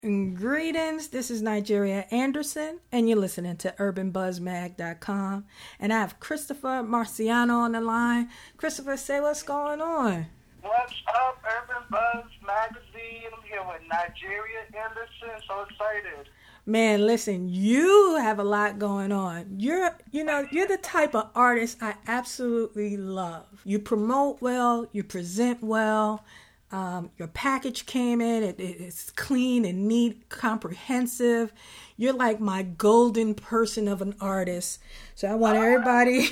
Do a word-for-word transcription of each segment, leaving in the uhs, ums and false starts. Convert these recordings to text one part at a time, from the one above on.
Greetings, this is Nigeria Anderson, and you're listening to urban buzz mag dot com. And I have Christopher Marciano on the line. Christopher, say what's going on. What's up, Urban Buzz Magazine? I'm here with Nigeria Anderson. So excited. Man, listen, you have a lot going on. You're, you know, you're the type of artist I absolutely love. You promote well, you present well. Um, your package came in, it, it, it's clean and neat, comprehensive. You're like my golden person of an artist. So I want everybody,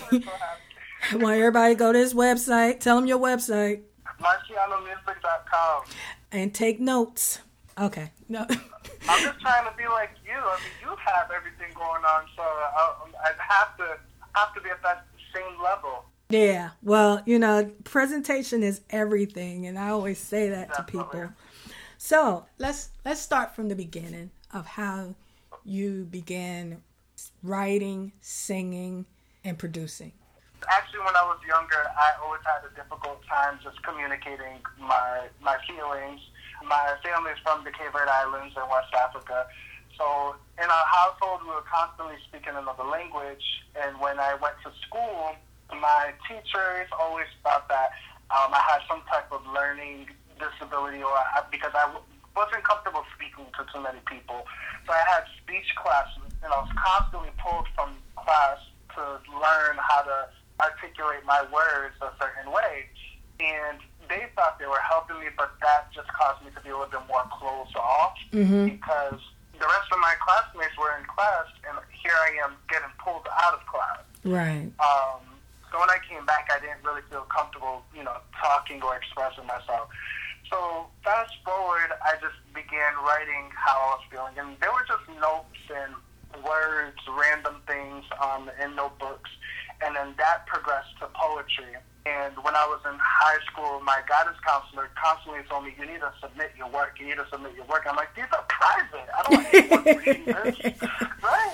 I want everybody to go to his website. Tell them your website. Marciano Music dot com. And take notes. Okay. No. I'm just trying to be like you. I mean, you have everything going on, so I, I have to have to be at that same level. Yeah, well, you know, presentation is everything, and I always say that Definitely. to people. So let's let's start from the beginning of how you began writing, singing, and producing. Actually, when I was younger, I always had a difficult time just communicating my my feelings. My family is from the Cape Verde Islands in West Africa, so in our household, we were constantly speaking another language. And when I went to school, my teachers always thought that um, I had some type of learning disability, or I, because I w- wasn't comfortable speaking to too many people. So I had speech classes, and I was constantly pulled from class to learn how to articulate my words a certain way. And they thought they were helping me, but that just caused me to be a little bit more closed off, Mm-hmm. because the rest of my classmates were in class, and here I am getting pulled out of class. Right. Um, So when I came back, I didn't really feel comfortable, you know, talking or expressing myself. So fast forward, I just began writing how I was feeling. And there were just notes and words, random things um, in notebooks. And then that progressed to poetry. And when I was in high school, my guidance counselor constantly told me, you need to submit your work. You need to submit your work. I'm like, these are private. I don't want anyone reading this. Right?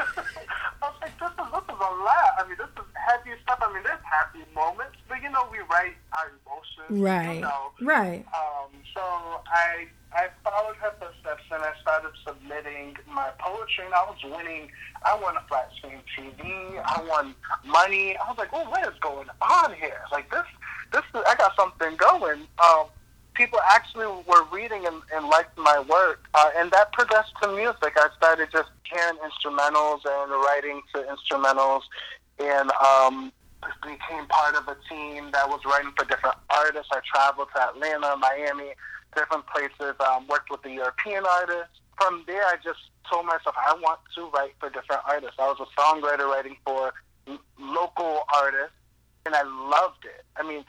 I was like, this is, this is a lot. I mean, this is heavy stuff. I mean, there's happy moments, but, you know, we write our emotions. Right. You know. Right. Um, so I I followed her footsteps, and I started submitting my poetry, and I was winning. I won a flat screen T V. I won money. I was like, oh, what is going on here? Like, this, this is, I got something going. Um, people actually were reading and, and liked my work, uh, and that progressed to music. I started just hearing instrumentals and writing to instrumentals, and um, became part of a team that was writing for different artists. I traveled to Atlanta, Miami, different places, um, worked with the European artists. From there, I just told myself I want to write for different artists. I was a songwriter writing for l- local artists, and I loved it. I mean,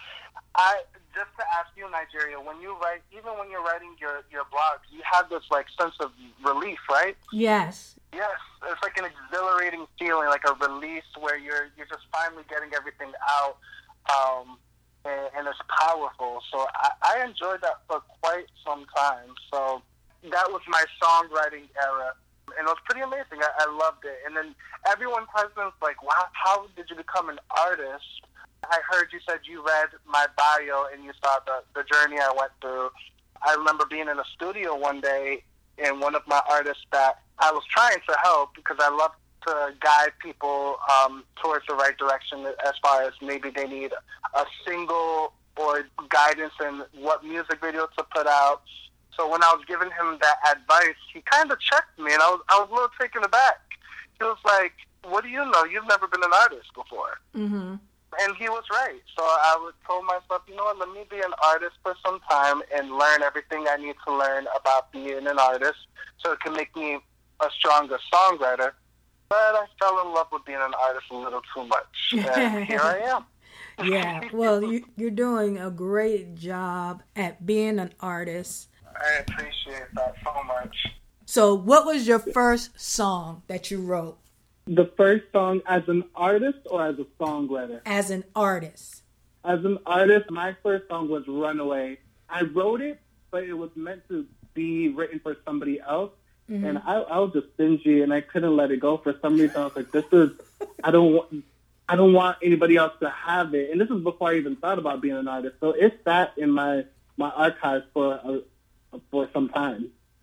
I just to ask you, Nigeria, when you write, even when you're writing your, your blogs, you have this like sense of relief, right? Yes. Yes, it's like an exhilarating feeling, like a release where you're you're just finally getting everything out, um, and, and it's powerful. So I, I enjoyed that for quite some time. So that was my songwriting era, and it was pretty amazing. I, I loved it. And then everyone presents like, wow, how did you become an artist? I heard you said you read my bio and you saw the, the journey I went through. I remember being in a studio one day, and one of my artists that I was trying to help, because I love to guide people um, towards the right direction as far as maybe they need a single or guidance in what music video to put out. So when I was giving him that advice, he kind of checked me, and I was I was a little taken aback. He was like, what do you know? You've never been an artist before. Mm-hmm. And he was right. So I would told myself, you know what, let me be an artist for some time and learn everything I need to learn about being an artist so it can make me a stronger songwriter. But I fell in love with being an artist a little too much. And here I am. Yeah, well, you, you're doing a great job at being an artist. I appreciate that so much. So what was your first song that you wrote? The first song as an artist or as a songwriter? As an artist. As an artist, my first song was Runaway. I wrote it, but it was meant to be written for somebody else. Mm-hmm. And I, I was just stingy, and I couldn't let it go. For some reason, I was like, this is, I don't want, I don't want anybody else to have it. And this is before I even thought about being an artist. So it sat in my, my archives for a, for some time.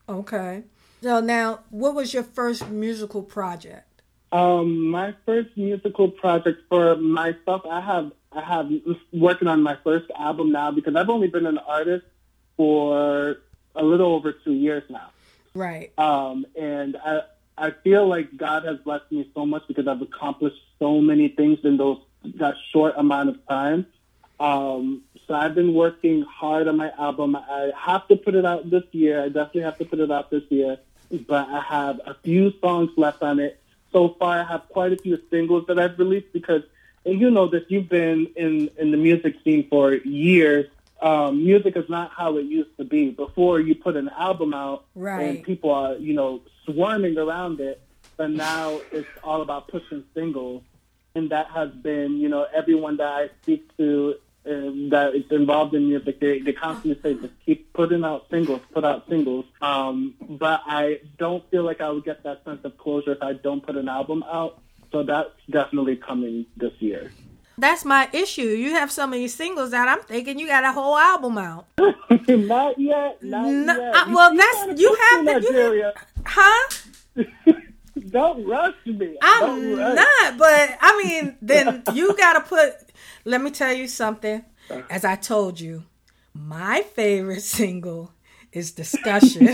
Okay. So now, what was your first musical project? Um, my first musical project for myself, I have I have working on my first album now because I've only been an artist for a little over two years now. Right. Um, and I I feel like God has blessed me so much because I've accomplished so many things in those that short amount of time. Um, so I've been working hard on my album. I have to put it out this year. I definitely have to put it out this year. But I have a few songs left on it. So far, I have quite a few singles that I've released because, and you know that you've been in, in the music scene for years. Um, music is not how it used to be. Before you put an album out right. and people are, you know, swarming around it. But now it's all about pushing singles. And that has been, you know, everyone that I speak to um, that is involved in music, they, they constantly say, just keep putting out singles, put out singles. Um, but I don't feel like I would get that sense of closure if I don't put an album out. So that's definitely coming this year. That's my issue. You have so many singles out. I'm thinking you got a whole album out. Not yet. Not no, yet. I, well, you that's you have to. Nigeria. You have, huh? Don't rush me. I'm rush. not, but I mean, then you got to put. Let me tell you something. As I told you, my favorite single is "Discussion."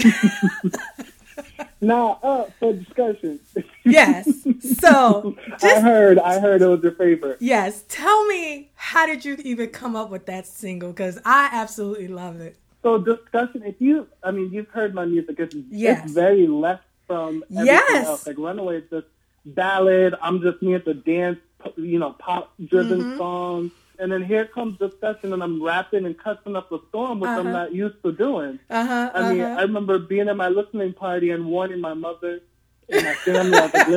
Now, uh, for discussion. Yes. So just, I heard, I heard it was your favorite. Yes. Tell me, how did you even come up with that single? Because I absolutely love it. So discussion. If you, I mean, you've heard my music. It's, yes. it's very left from everything yes. else. Like Runaway is just ballad. I'm just me at the dance, you know, pop-driven mm-hmm. songs. And then here comes Discussion, and I'm rapping and cussing up a storm, which uh-huh. I'm not used to doing. Uh-huh, I mean, uh-huh. I remember being at my listening party and warning my mother and my family. I was like,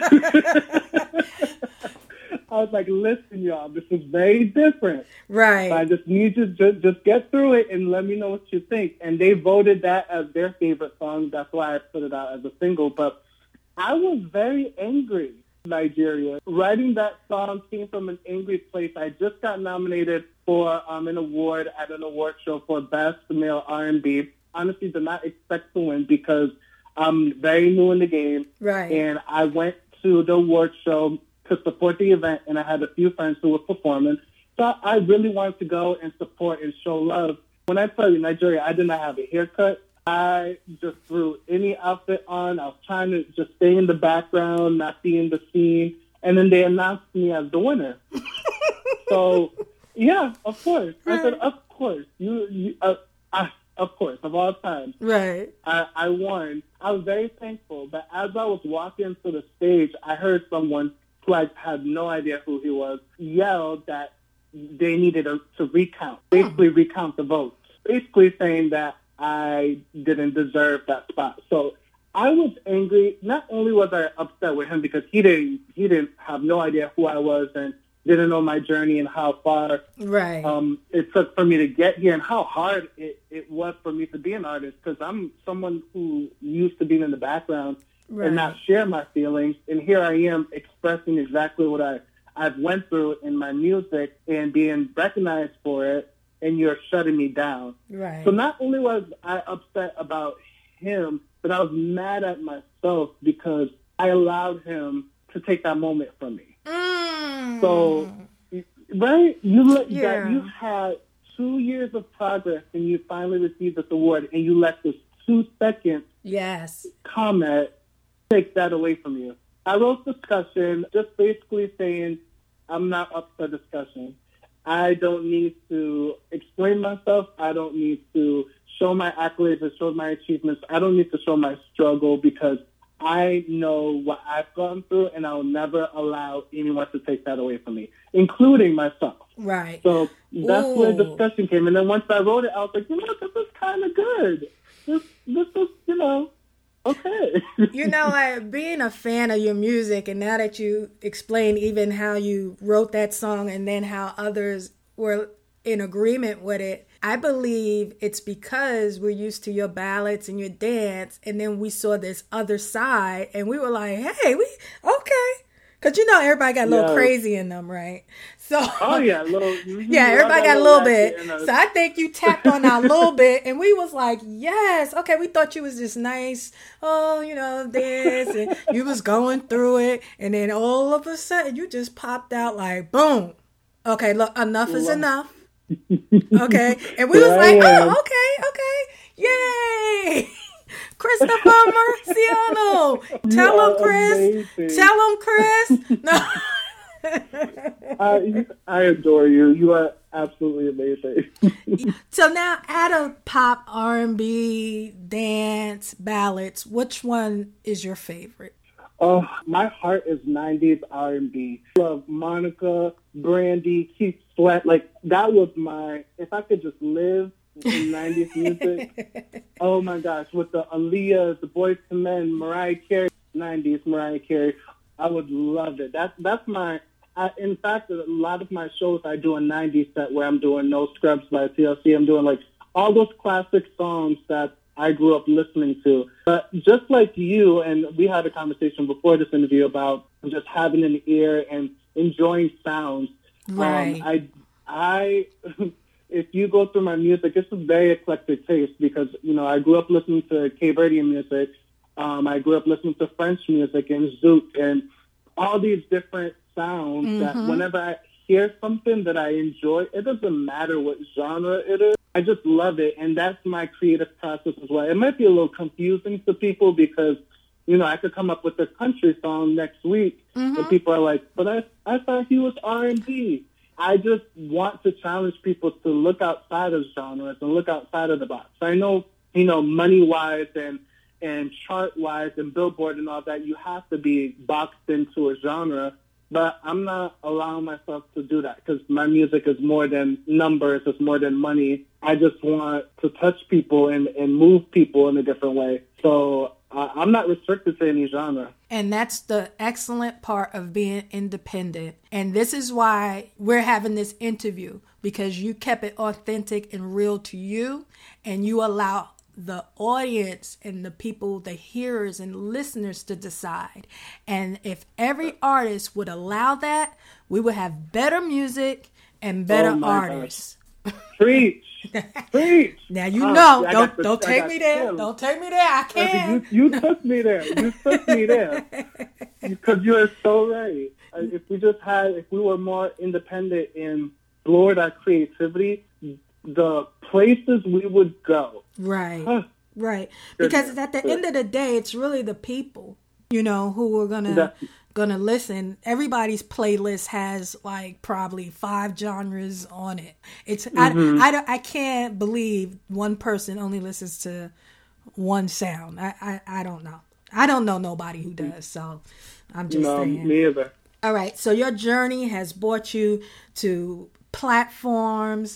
listen. I was like, listen, y'all, this is very different. Right. So I just need you to just, just get through it and let me know what you think. And they voted that as their favorite song. That's why I put it out as a single. But I was very angry. Nigeria. Writing that song came from an angry place. I just got nominated for um, an award at an award show for Best Male R and B. Honestly, did not expect to win because I'm very new in the game. Right. And I went to the award show to support the event, and I had a few friends who were performing. So I really wanted to go and support and show love. When I tell you, Nigeria, I did not have a haircut. I just threw any outfit on. I was trying to just stay in the background, not be in the scene. And then they announced me as the winner. So, yeah, of course. Right. I said, of course. You, you uh, I, of course, of all time. Right. I, I won. I was very thankful. But as I was walking to the stage, I heard someone who I had no idea who he was yell that they needed a, to recount, basically hmm. recount the votes, basically saying that I didn't deserve that spot. So I was angry. Not only was I upset with him because he didn't he didn't have no idea who I was and didn't know my journey and how far right. um, it took for me to get here and how hard it, it was for me to be an artist because I'm someone who used to be in the background right. and not share my feelings. And here I am expressing exactly what I, I've went through in my music and being recognized for it. And you're shutting me down. Right. So not only was I upset about him, but I was mad at myself because I allowed him to take that moment from me. Mm. So, right? You let yeah. that you had two years of progress and you finally received this award, and you let this two second yes comment take that away from you. I wrote Discussion, just basically saying I'm not up for discussion. I don't need to explain myself. I don't need to show my accolades and show my achievements. I don't need to show my struggle because I know what I've gone through, and I'll never allow anyone to take that away from me, including myself. Right. So that's Ooh. where Discussion came. And then once I wrote it, I was like, you know, this is kind of good. This, this is, you know, okay. You know, like, being a fan of your music, and now that you explain even how you wrote that song and then how others were in agreement with it, I believe it's because we're used to your ballads and your dance, and then we saw this other side, and we were like, hey, we okay. Because you know everybody got a little Yeah. crazy in them, right? So Oh yeah, little. yeah, everybody got a little bit. in us. So I think you tapped on that little bit, and we was like, yes, okay. We thought you was just nice. Oh, you know this, and you was going through it, and then all of a sudden you just popped out like boom. Okay, look, enough is Love- enough. Okay, and we was Here I like, am. oh, okay, okay, yay. Christopher Marciano. Tell You him, are Chris. amazing. Tell him, Chris. No. I, I adore you. You are absolutely amazing. So now, out of pop, R and B, dance, ballads, which one is your favorite? Oh, my heart is nineties R and B. Love Monica, Brandy, Keith Sweat. Like, that was my, if I could just live in nineties music. Oh my gosh, with the Aaliyah, the Boyz two Men, Mariah Carey, nineties Mariah Carey, I would love it. That's, that's my, I, in fact, a lot of my shows I do a nineties set where I'm doing No Scrubs by T L C. I'm doing like all those classic songs that I grew up listening to. But just like you, and we had a conversation before this interview about just having an ear and enjoying sounds. Right. Um, I, I, if you go through my music, it's a very eclectic taste because, you know, I grew up listening to Cape Verdean music. Um, I grew up listening to French music and zouk and all these different sounds Mm-hmm. that whenever I hear something that I enjoy, it doesn't matter what genre it is. I just love it, and that's my creative process as well. It might be a little confusing to people because, you know, I could come up with a country song next week, Mm-hmm. and people are like, but I, I thought he was R and B. I just want to challenge people to look outside of genres and look outside of the box. I know, you know, money-wise and, and chart-wise and Billboard and all that, you have to be boxed into a genre. But I'm not allowing myself to do that because my music is more than numbers. It's more than money. I just want to touch people and, and move people in a different way. So uh, I'm not restricted to any genre. And that's the excellent part of being independent. And this is why we're having this interview, because you kept it authentic and real to you, and you allow the audience and the people, the hearers and listeners to decide. And if every artist would allow that, we would have better music and better Oh my artists. Preach. Preach. Now you Uh, know, I don't got the- don't I take got me there. chills. Don't take me there. I can't. You, you took me there. You took me there. Because you are so right. Uh, If we just had, if we were more independent and explored our creativity, the places we would go. Right. Huh. Right. Goodness. Because at the end of the day, it's really the people, you know, who are gonna Exactly. gonna listen. Everybody's playlist has like probably five genres on it. It's Mm-hmm. I, I, don't- I can't believe one person only listens to one sound. I, I, I don't know. I don't know nobody who does. So I'm just No, saying. me either. All right. So your journey has brought you to platforms,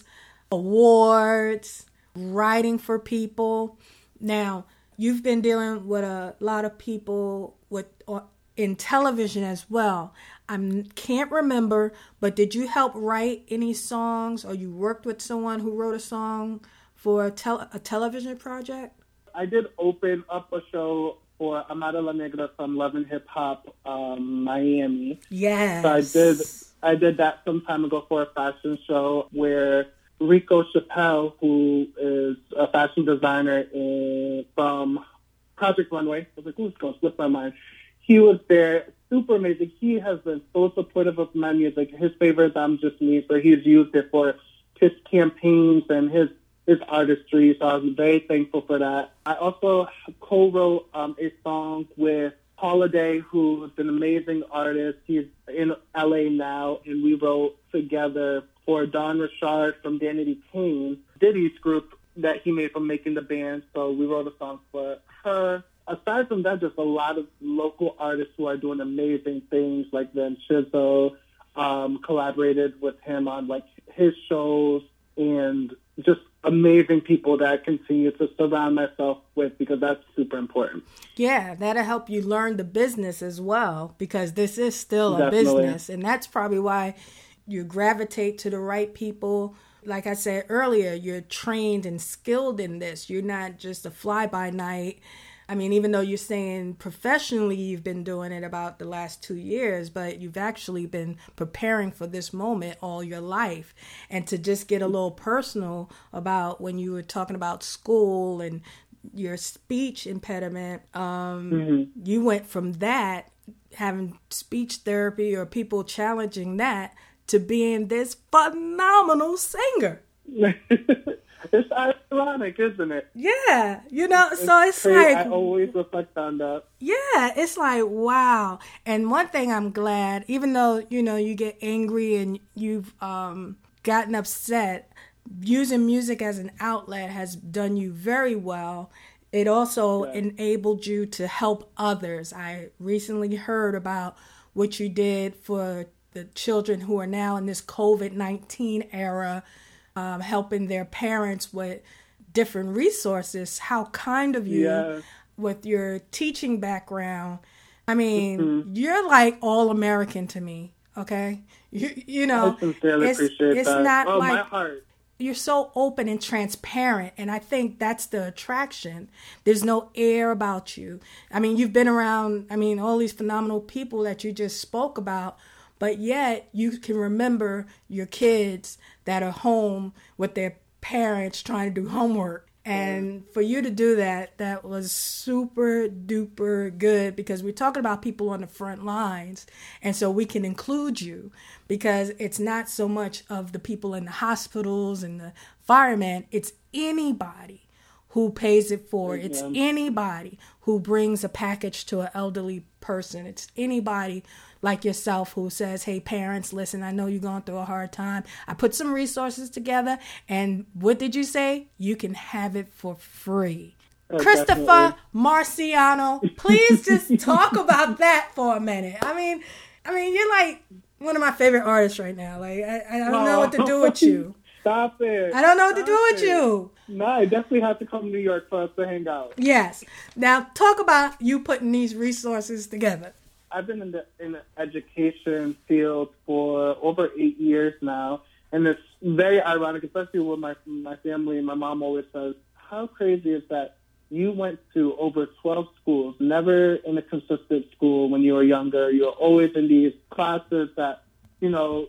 awards, writing for people. Now, you've been dealing with a lot of people with uh, in television as well. I can't remember, but did you help write any songs, or you worked with someone who wrote a song for a, tel- a television project? I did open up a show for Amada La Negra from Love and Hip Hop um, Miami. Yes. So I did I did that some time ago for a fashion show where Rico Chappelle, who is a fashion designer in, from Project Runway, I was like, who's going to slip my mind? He was there, super amazing. He has been so supportive of my music. His favorite is I'm Just Me, so he's used it for his campaigns and his his artistry, so I was very thankful for that. I also co-wrote um, a song with Holiday, who's an amazing artist. He's in L A now, and we wrote together for Don Richard from Danity Kane, Diddy's group that he made from Making the Band, so we wrote a song for her. Aside from that, just a lot of local artists who are doing amazing things, like Van Chizzo, um, collaborated with him on like his shows, and just amazing people that I continue to surround myself with, because that's super important. Yeah, that'll help you learn the business as well, because this is still a Definitely. business. And that's probably why you gravitate to the right people. Like I said earlier, you're trained and skilled in this. You're not just a fly-by-night I mean, even though you're saying professionally you've been doing it about the last two years, but you've actually been preparing for this moment all your life. And to just get a little personal about when you were talking about school and your speech impediment, um, mm-hmm. you went from that, having speech therapy or people challenging that, to being this phenomenal singer. It's ironic, isn't it? Yeah, you know, it's so it's crazy. like... I always reflect on that. Yeah, it's like, wow. And one thing I'm glad, even though, you know, you get angry and you've um, gotten upset, using music as an outlet has done you very well. It also yeah. enabled you to help others. I recently heard about what you did for the children who are now in this covid nineteen era, Um, helping their parents with different resources. How kind of you yeah. with your teaching background. I mean, mm-hmm. you're like all American to me, okay? You, you know, I sincerely it's, appreciate it's that. not oh, like, my heart. You're so open and transparent, and I think that's the attraction. There's no air about you. I mean, you've been around, I mean, all these phenomenal people that you just spoke about, but yet you can remember your kids that are home with their parents trying to do homework. And for you to do that, that was super duper good, because we're talking about people on the front lines. And so we can include you, because it's not so much of the people in the hospitals and the firemen. It's anybody who pays it forward. It's anybody who brings a package to an elderly person. It's anybody like yourself who says, hey, parents, listen, I know you're going through a hard time. I put some resources together. And what did you say? You can have it for free. Oh, Christopher definitely. Marciano, please just talk about that for a minute. I mean, I mean, you're like one of my favorite artists right now. Like, I, I don't oh. know what to do with you. Stop it. I don't know what Stop to do with it. you. No, I definitely have to come to New York for us to hang out. Yes. Now, talk about you putting these resources together. I've been in the in the education field for over eight years now, and it's very ironic, especially with my my family. My mom always says, how crazy is that you went to over twelve schools, never in a consistent school when you were younger. You were always in these classes that, you know,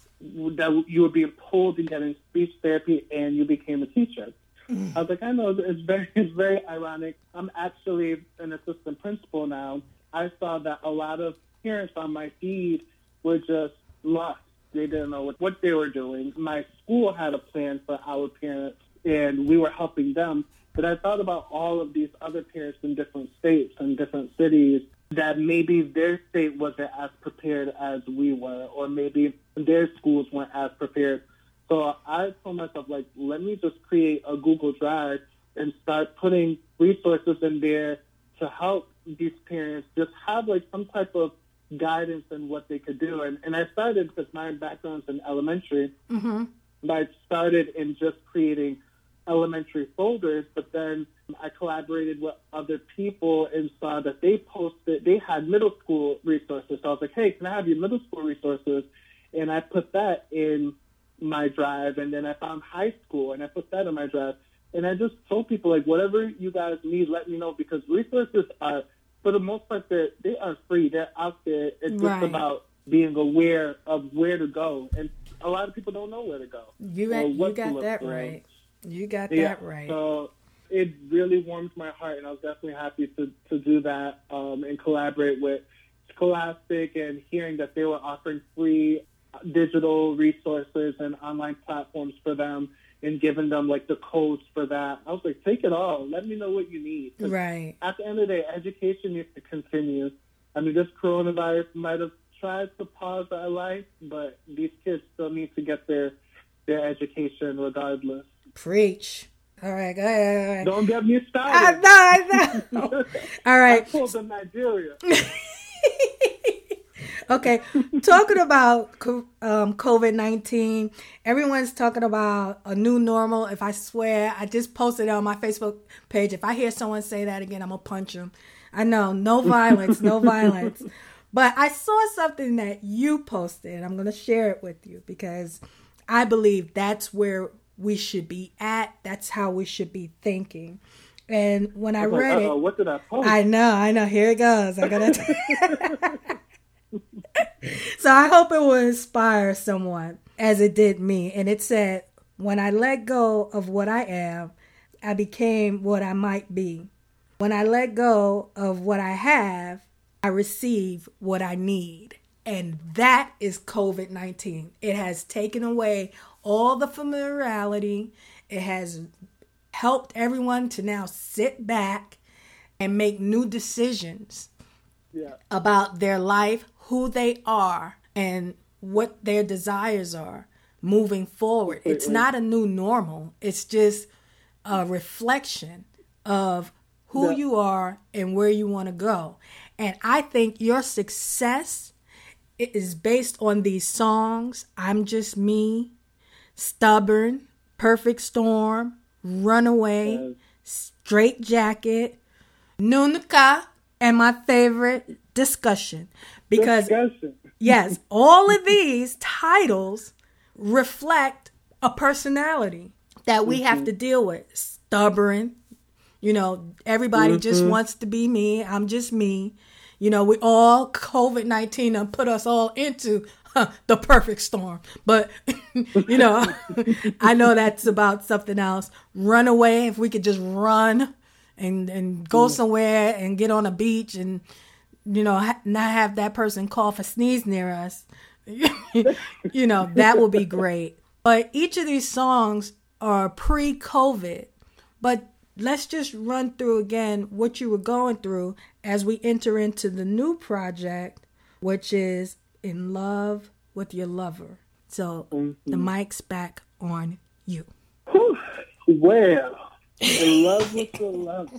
that you were being pulled in getting speech therapy, and you became a teacher. Mm. I was like, I know, it's very, it's very ironic. I'm actually an assistant principal now. I saw that a lot of parents on my feed were just lost. They didn't know what, what they were doing. My school had a plan for our parents, and we were helping them. But I thought about all of these other parents in different states and different cities that maybe their state wasn't as prepared as we were, or maybe their schools weren't as prepared. So I told myself, like, let me just create a Google Drive and start putting resources in there to help these parents just have like some type of guidance in what they could do. And, and I started, because my background's in elementary, mm-hmm. but I started in just creating elementary folders, but then I collaborated with other people and saw that they posted, they had middle school resources. So I was like, hey, can I have your middle school resources? And I put that in my drive. And then I found high school and I put that in my drive. And I just told people, like, whatever you guys need, let me know, because resources are, for the most part, they're, they are free. They're out there. It's right. just about being aware of where to go. And a lot of people don't know where to go. You, at, you got that for. right. You got yeah, that right. So it really warms my heart, and I was definitely happy to, to do that um, and collaborate with Scholastic, and hearing that they were offering free digital resources and online platforms for them, and giving them, like, the codes for that. I was like, take it all. Let me know what you need. Right. At the end of the day, education needs to continue. I mean, this coronavirus might have tried to pause our life, but these kids still need to get their, their education regardless. Preach. All right, go ahead. Go ahead. Don't get me started. I know, I know. All right. I pulled in Nigeria. Okay, talking about um, covid nineteen, everyone's talking about a new normal. If I swear, I just posted it on my Facebook page. If I hear someone say that again, I'm going to punch them. I know, no violence, no violence. But I saw something that you posted. I'm going to share it with you, because I believe that's where we should be at. That's how we should be thinking. And when I, I read like, it, what did I post? I know, I know. Here it goes. I gotta. So I hope it will inspire someone as it did me. And it said, when I let go of what I am, I became what I might be. When I let go of what I have, I receive what I need. And that is COVID nineteen. It has taken away all the familiarity. It has helped everyone to now sit back and make new decisions Yeah. about their life, who they are, and what their desires are moving forward. It's not a new normal. It's just a reflection of who Yeah. you are and where you want to go. And I think your success is based on these songs, I'm Just Me, Stubborn, Perfect Storm, Runaway, Yes. Straight Jacket, Nunuka, and my favorite, Discussion. Because, Discussion. yes, all of these titles reflect a personality that we have to deal with. Stubborn, you know, everybody just wants to be me. I'm just me. You know, we all, COVID nineteen done put us all into huh, the perfect storm. But, you know, I know that's about something else. Run away, if we could just run and, and go somewhere and get on a beach and, you know, ha- not have that person cough or sneeze near us. You know, that would be great. But each of these songs are pre-COVID. But let's just run through again what you were going through as we enter into the new project, which is In Love with Your Lover. So Mm-hmm. the mic's back on you. Whew. Well, In Love with Your Lover.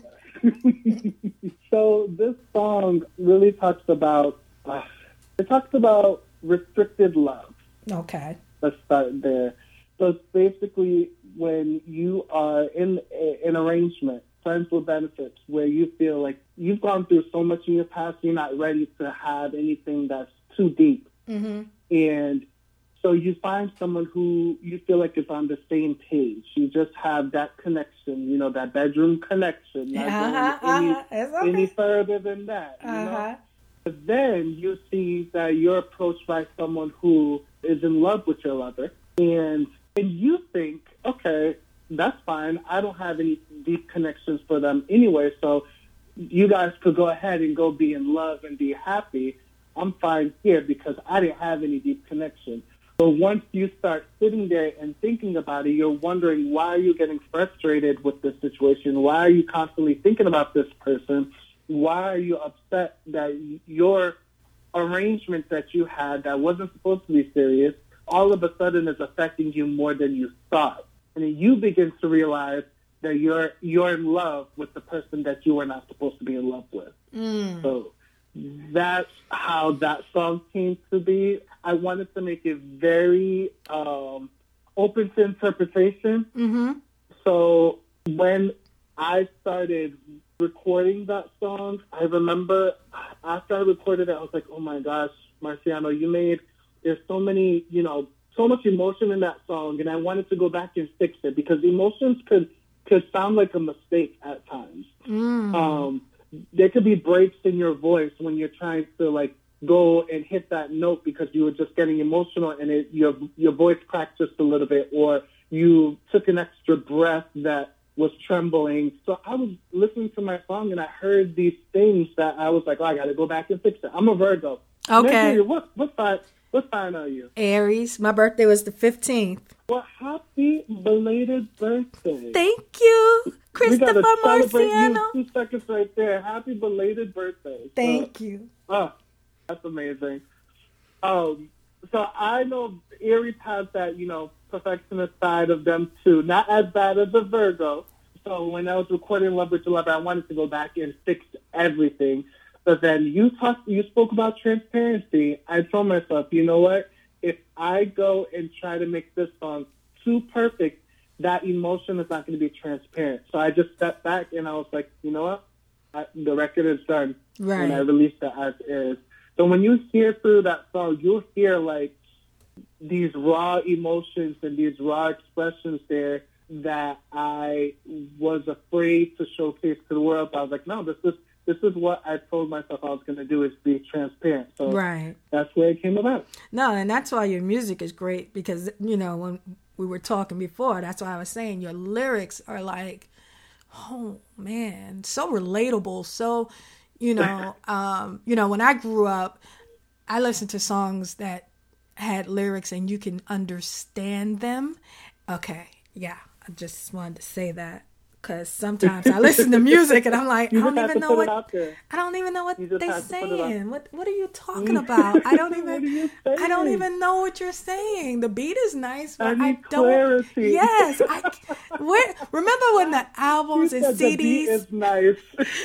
So this song really talks about, uh, it talks about restricted love. Okay. Let's start there. So it's basically when you are in an arrangement, friends with benefits, where you feel like you've gone through so much in your past, you're not ready to have anything that's too deep. Mm-hmm. And so you find someone who you feel like is on the same page. You just have that connection, you know, that bedroom connection. Not Uh-huh, going any, uh-huh. It's okay. any further than that. You Uh-huh. know? But then you see that you're approached by someone who is in love with your lover. And, and you think, okay, that's fine. I don't have any deep connections for them anyway, so you guys could go ahead and go be in love and be happy. I'm fine here because I didn't have any deep connection. But once you start sitting there and thinking about it, you're wondering, why are you getting frustrated with this situation? Why are you constantly thinking about this person? Why are you upset that your arrangement that you had that wasn't supposed to be serious all of a sudden is affecting you more than you thought? And then you begin to realize that you're you're in love with the person that you were not supposed to be in love with. Mm. So that's how that song came to be. I wanted to make it very um, open to interpretation. Mm-hmm. So when I started recording that song, I remember after I recorded it, I was like, oh my gosh, Marciano, you made, there's so many, you know, so much emotion in that song, and I wanted to go back and fix it because emotions could, could sound like a mistake at times. Mm. Um, there could be breaks in your voice when you're trying to like go and hit that note because you were just getting emotional and it, your your voice cracked just a little bit, or you took an extra breath that was trembling. So I was listening to my song and I heard these things that I was like, oh, I got to go back and fix it. I'm a Virgo. Okay. Mercury, what what sign what sign are you? Aries. My birthday was the fifteenth. Well, happy belated birthday. Thank you, We Christopher gotta celebrate Marciano. you two seconds right there. Happy belated birthday. Thank So, you. Oh, that's amazing. Um, so I know Aries has that, you know, perfectionist side of them too. Not as bad as a Virgo. So when I was recording Love with Your Lover, I wanted to go back and fix everything. But then you talked, you spoke about transparency. I told myself, you know what? If I go and try to make this song too perfect, that emotion is not going to be transparent. So I just stepped back and I was like, you know what? I, the record is done. Right. And I released it as is. So when you hear through that song, you'll hear like these raw emotions and these raw expressions there that I was afraid to showcase to the world. I was like, no, this is this is what I told myself I was going to do, is be transparent. So right. that's where it came about. No, and that's why your music is great, because, you know, when we were talking before, that's why I was saying your lyrics are like, oh, man, so relatable. So, you know, um, you know, when I grew up, I listened to songs that had lyrics and you can understand them. Okay, yeah, I just wanted to say that, because sometimes I listen to music and I'm like, I don't even know what I don't even know what they're saying. What what are you talking about? I don't even I don't even know what you're saying. The beat is nice, but I, I don't. Clarity. Yes, I. Where, remember when the albums and C Ds? The beat is nice.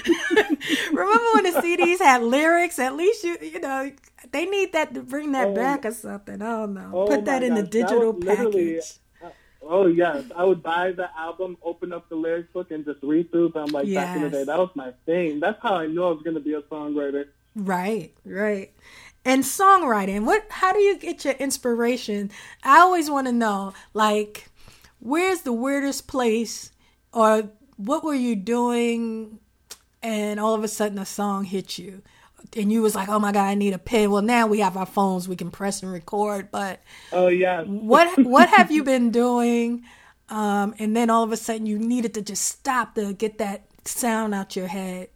Remember when the C Ds had lyrics? At least you you know they need that to bring that oh, back or something. I don't know. Oh Put that in gosh, the digital package. Oh, yes. I would buy the album, open up the lyrics book, and just read through them like yes. back in the day. That was my thing. That's how I knew I was going to be a songwriter. Right, right. And songwriting, what? How do you get your inspiration? I always want to know, like, where's the weirdest place, or what were you doing and all of a sudden a song hit you? And you was like, oh my God, I need a pen. Well, now we have our phones, we can press and record. But oh yeah, what what have you been doing? Um, and then all of a sudden you needed to just stop to get that sound out your head.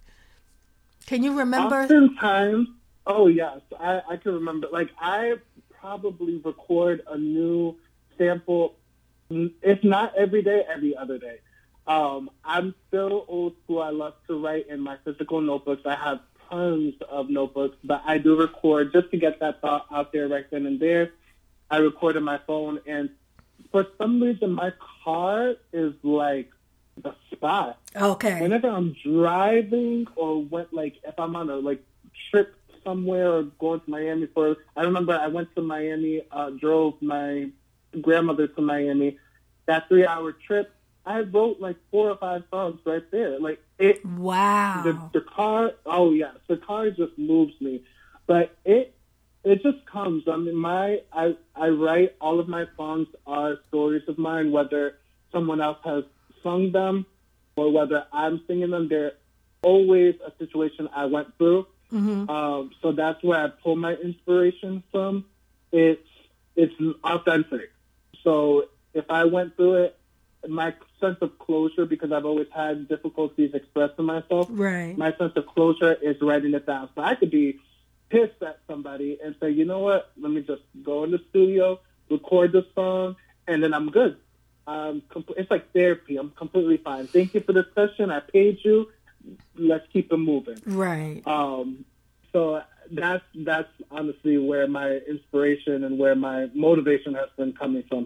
Can you remember? Oftentimes, oh yes, I, I can remember. Like I probably record a new sample, if not every day, every other day. Um, I'm still old school. I love to write in my physical notebooks. I have tons of notebooks, but I do record just to get that thought out there right then and there. I record on my phone, and for some reason, my car is like the spot. Okay. Whenever I'm driving or went like if I'm on a like trip somewhere or going to Miami for, I remember I went to Miami, uh, drove my grandmother to Miami. That three-hour trip, I wrote like four or five songs right there. Like it. Wow. The, the car. Oh yes, the car just moves me, but it it just comes. I mean, my I I write all of my songs are stories of mine, whether someone else has sung them or whether I'm singing them. They're always a situation I went through. Mm-hmm. Um, so that's where I pull my inspiration from. It's it's authentic. So if I went through it, my sense of closure, because I've always had difficulties expressing myself, right. my sense of closure is writing it down. So I could be pissed at somebody and say, you know what, let me just go in the studio, record the song, and then I'm good. Um, it's like therapy. I'm completely fine. Thank you for the session. I paid you. Let's keep it moving. Right. Um, so that's, that's honestly where my inspiration and where my motivation has been coming from.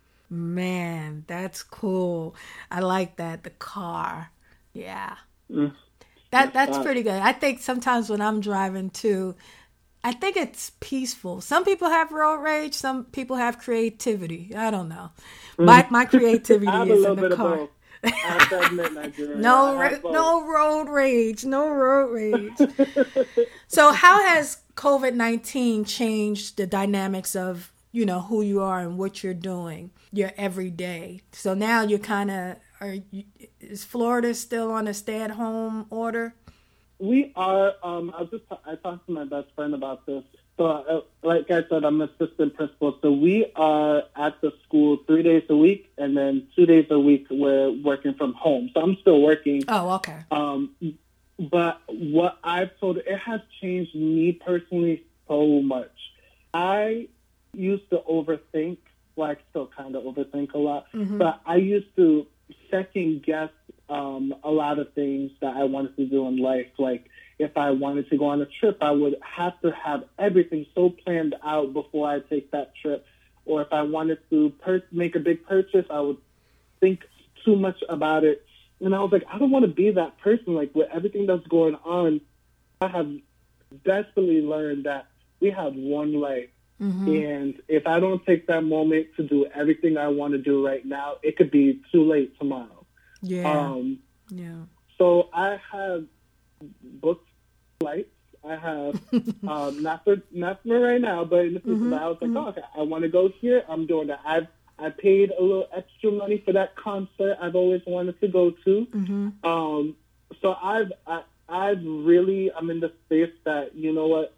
Man, that's cool. I like that. The car. Yeah. Mm. That that's pretty good. I think sometimes when I'm driving too, I think it's peaceful. Some people have road rage. Some people have creativity. I don't know. My my creativity is in the car. I have to admit, Nigeria. no, ra- no road rage. No road rage. So how has COVID nineteen changed the dynamics of, you know, who you are and what you're doing, your everyday? So now you're kind of, are you, is Florida still on a stay-at-home order? We are. Um, I was just I talked to my best friend about this. So, uh, like I said, I'm an assistant principal. So we are at the school three days a week, and then two days a week we're working from home. So I'm still working. Oh, okay. Um, but what I've told, it has changed me personally so much. I used to overthink. Well, I still kind of overthink a lot, mm-hmm. but I used to second guess um, a lot of things that I wanted to do in life. Like if I wanted to go on a trip, I would have to have everything so planned out before I take that trip. Or if I wanted to per- make a big purchase, I would think too much about it. And I was like, I don't want to be that person. Like with everything that's going on, I have desperately learned that we have one life. Mm-hmm. And if I don't take that moment to do everything I want to do right now, it could be too late tomorrow. Yeah. Um, yeah. So I have booked flights. I have, um, not for not for right now, but in the future, mm-hmm. I was like, mm-hmm. oh, okay, I want to go here. I'm doing that. I've I paid a little extra money for that concert I've always wanted to go to. Mm-hmm. Um, so I've, I, I've really, I'm in the space that, you know what,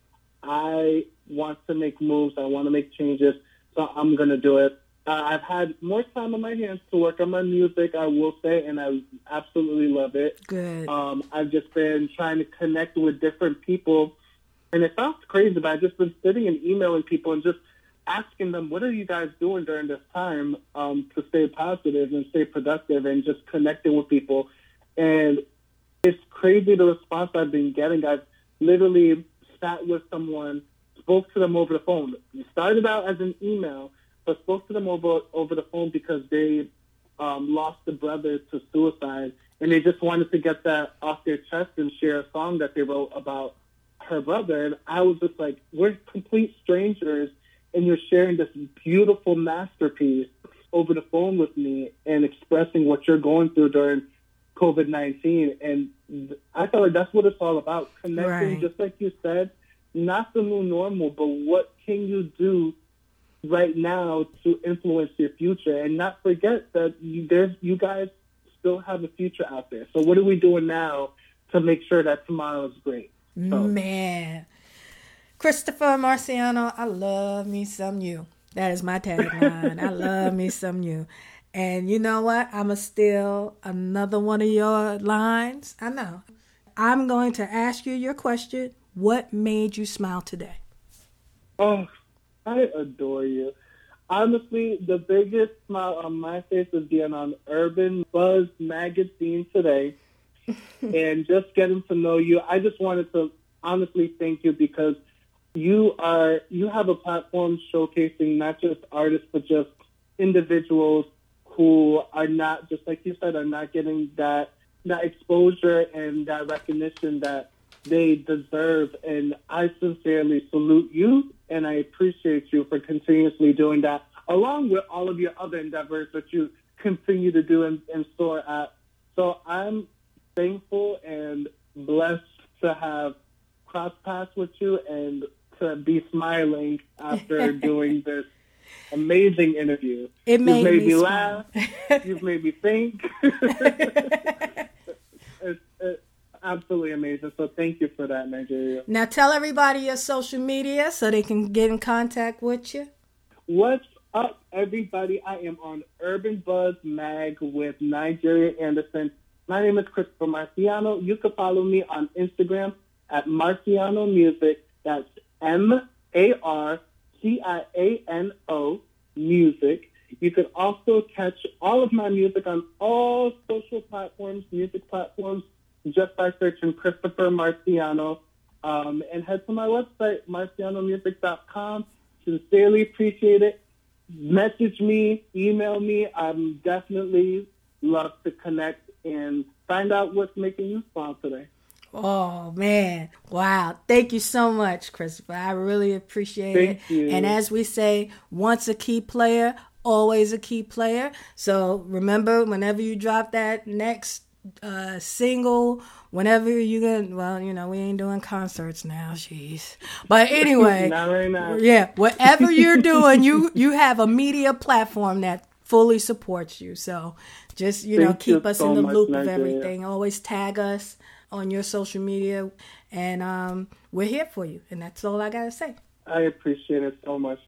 I want to make moves. I want to make changes. So I'm going to do it. Uh, I've had more time on my hands to work on my music, I will say, and I absolutely love it. Good. Um, I've just been trying to connect with different people. And it sounds crazy, but I've just been sitting and emailing people and just asking them, what are you guys doing during this time um, to stay positive and stay productive and just connecting with people. And it's crazy the response I've been getting. I've literally sat with someone, spoke to them over the phone. It started out as an email, but spoke to them over, over the phone because they um, lost a brother to suicide. And they just wanted to get that off their chest and share a song that they wrote about her brother. And I was just like, we're complete strangers, and you're sharing this beautiful masterpiece over the phone with me and expressing what you're going through during COVID nineteen. And I felt like that's what it's all about, connecting, right. Just like you said, not the new normal, but what can you do right now to influence your future, and not forget that you, there's, you guys still have a future out there. So what are we doing now to make sure that tomorrow is great? So. Man. Christopher Marciano, I love me some you. That is my tagline. I love me some you. And you know what? I'm going to steal another one of your lines. I know. I'm going to ask you your question. What made you smile today? Oh, I adore you. Honestly, the biggest smile on my face is being on Urban Buzz magazine today and just getting to know you. I just wanted to honestly thank you because you are you have a platform showcasing not just artists but just individuals who are not, just like you said, are not getting that that exposure and that recognition that they deserve. And I sincerely salute you, and I appreciate you for continuously doing that, along with all of your other endeavors that you continue to do and, and soar at. So I'm thankful and blessed to have crossed paths with you and to be smiling after doing this amazing interview. It made, You've made me, me laugh. You've made me think. it's, it's absolutely amazing. So thank you for that, Nigeria. Now tell everybody your social media so they can get in contact with you. What's up, everybody? I am on Urban Buzz Mag with Nigeria Anderson. My name is Christopher Marciano. You can follow me on Instagram at Marciano Music. That's M A R C I A N O Music. You can also catch all of my music on all social platforms, music platforms, just by searching Christopher Marciano. Um, and head to my website, marciano music dot com. Sincerely appreciate it. Message me, email me. I'm definitely love to connect and find out what's making you smile today. Oh, man. Wow. Thank you so much, Christopher. I really appreciate Thank it. you. And as we say, once a key player, always a key player. So remember, whenever you drop that next uh, single, whenever you're going to, well, you know, we ain't doing concerts now, jeez. But anyway, Not right now. Yeah, whatever you're doing, you, you have a media platform that fully supports you. So just, you know, Thank keep you us so in the much, loop Nigeria. of everything. Always tag us on your social media, and um, we're here for you. And that's all I got to say. I appreciate it so much.